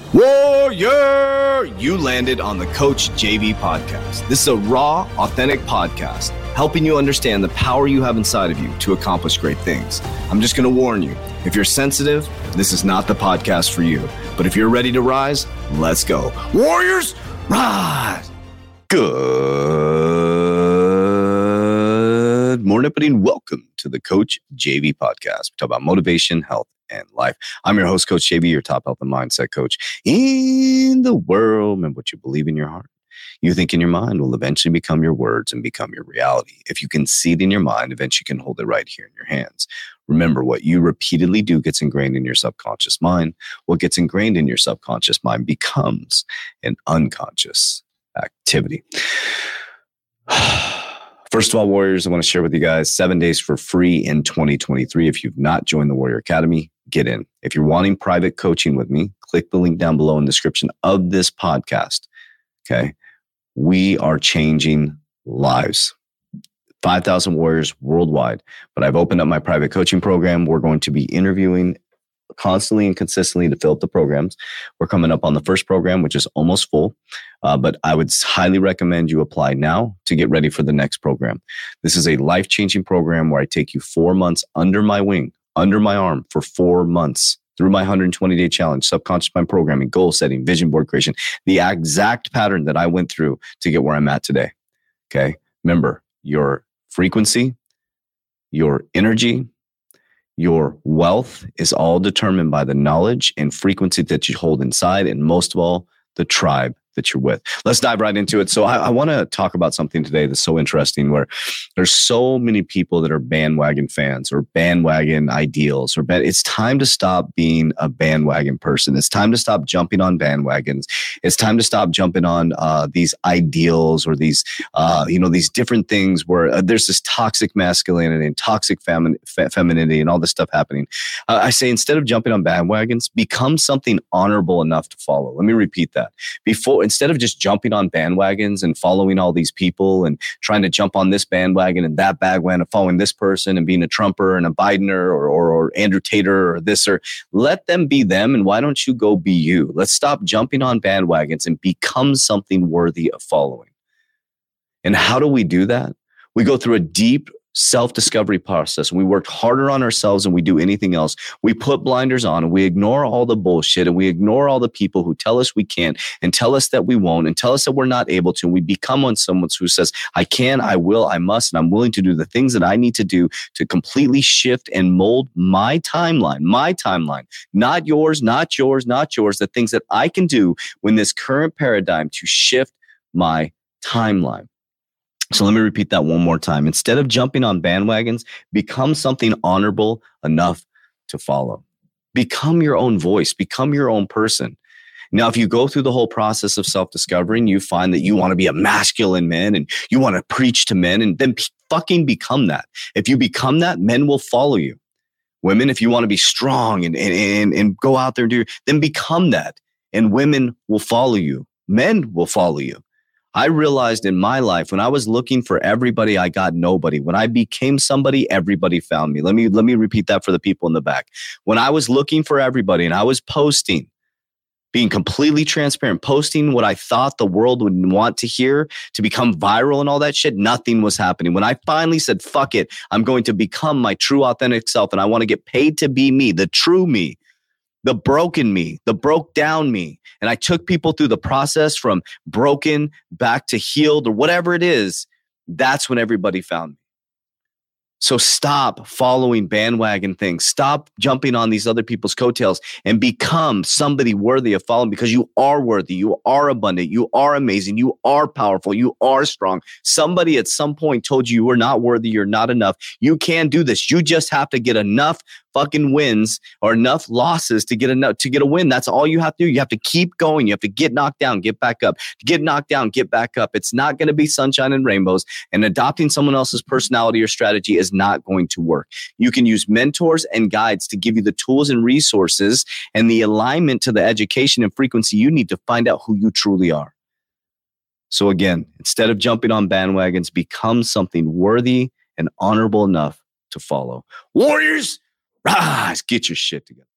Warrior! You landed on the Coach JV podcast. This is a raw, authentic podcast helping you understand the power you have inside of you to accomplish great things. I'm just going to warn you, if you're sensitive, this is not the podcast for you. But if you're ready to rise, let's go. Warriors, rise! Good morning, everybody, and welcome to the Coach JV podcast. We talk about motivation, health, and life. I'm your host, Coach JV, your top health and mindset coach in the world. And what you believe in your heart, you think in your mind, will eventually become your words and become your reality. If you can see it in your mind, eventually you can hold it right here in your hands. Remember, what you repeatedly do gets ingrained in your subconscious mind. What gets ingrained in your subconscious mind becomes an unconscious activity. First of all, Warriors, I want to share with you guys 7 days for free in 2023. If you've not joined the Warrior Academy, get in. If you're wanting private coaching with me, click the link down below in the description of this podcast. Okay. We are changing lives. 5,000 warriors worldwide. But I've opened up my private coaching program. We're going to be interviewing constantly and consistently to fill up the programs. We're coming up on the first program, which is almost full. But I would highly recommend you apply now to get ready for the next program. This is a life-changing program where I take you 4 months under my wing, under my arm for 4 months through my 120-day challenge, subconscious mind programming, goal setting, vision board creation, the exact pattern that I went through to get where I'm at today. Okay. Remember, your frequency, your energy, your wealth is all determined by the knowledge and frequency that you hold inside, and most of all, the tribe that you're with. Let's dive right into it. So I want to talk about something today that's so interesting, where there's so many people that are bandwagon fans or bandwagon ideals. It's time to stop being a bandwagon person. It's time to stop jumping on bandwagons. It's time to stop jumping on these ideals or these different things where there's this toxic masculinity and toxic femininity and all this stuff happening. I say, instead of jumping on bandwagons, become something honorable enough to follow. Let me repeat that. Instead of just jumping on bandwagons and following all these people and trying to jump on this bandwagon and that bandwagon and following this person and being a Trumper and a Bidener or Andrew Tater or this, or let them be them. And why don't you go be you? Let's stop jumping on bandwagons and become something worthy of following. And how do we do that? We go through a deep self-discovery process. We work harder on ourselves than we do anything else. We put blinders on and we ignore all the bullshit and we ignore all the people who tell us we can't and tell us that we won't and tell us that we're not able to. And we become on someone who says, I can, I will, I must, and I'm willing to do the things that I need to do to completely shift and mold my timeline, not yours, the things that I can do when this current paradigm to shift my timeline. So let me repeat that one more time. Instead of jumping on bandwagons, become something honorable enough to follow. Become your own voice. Become your own person. Now, if you go through the whole process of self-discovering, you find that you want to be a masculine man and you want to preach to men, and then fucking become that. If you become that, men will follow you. Women, if you want to be strong and go out there and do, then become that. And women will follow you. Men will follow you. I realized in my life, when I was looking for everybody, I got nobody. When I became somebody, everybody found me. Let me repeat that for the people in the back. When I was looking for everybody and I was posting, being completely transparent, posting what I thought the world would want to hear to become viral and all that shit, nothing was happening. When I finally said, fuck it, I'm going to become my true authentic self and I want to get paid to be me, the true me, the broken me, the broke down me. And I took people through the process from broken back to healed or whatever it is. That's when everybody found me. So stop following bandwagon things. Stop jumping on these other people's coattails and become somebody worthy of following, because you are worthy. You are abundant. You are amazing. You are powerful. You are strong. Somebody at some point told you were not worthy. You're not enough. You can do this. You just have to get enough fucking wins or enough losses to get a win. That's all you have to do. You have to keep going. You have to get knocked down, get back up, get knocked down, get back up. It's not going to be sunshine and rainbows, and adopting someone else's personality or strategy is not going to work. You can use mentors and guides to give you the tools and resources and the alignment to the education and frequency you need to find out who you truly are. So again, instead of jumping on bandwagons, become something worthy and honorable enough to follow. Warriors, rise, get your shit together.